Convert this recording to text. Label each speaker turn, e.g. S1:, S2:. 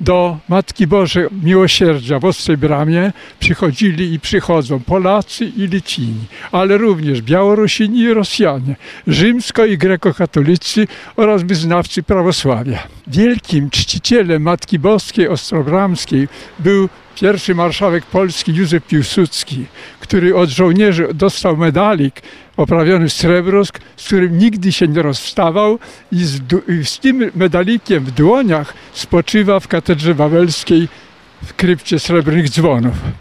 S1: do Matki Bożej Miłosierdzia w Ostrej Bramie przychodzili i przychodzą Polacy i Litwini, ale również Białorusini i Rosjanie, rzymsko- i grekokatolicy oraz wyznawcy prawosławia. Wielkim czcicielem Matki Boskiej Ostrobramskiej był pierwszy marszałek Polski Józef Piłsudski, który od żołnierzy dostał medalik oprawiony w srebro, z którym nigdy się nie rozstawał i z tym medalikiem w dłoniach spoczywa w katedrze wawelskiej w krypcie Srebrnych Dzwonów.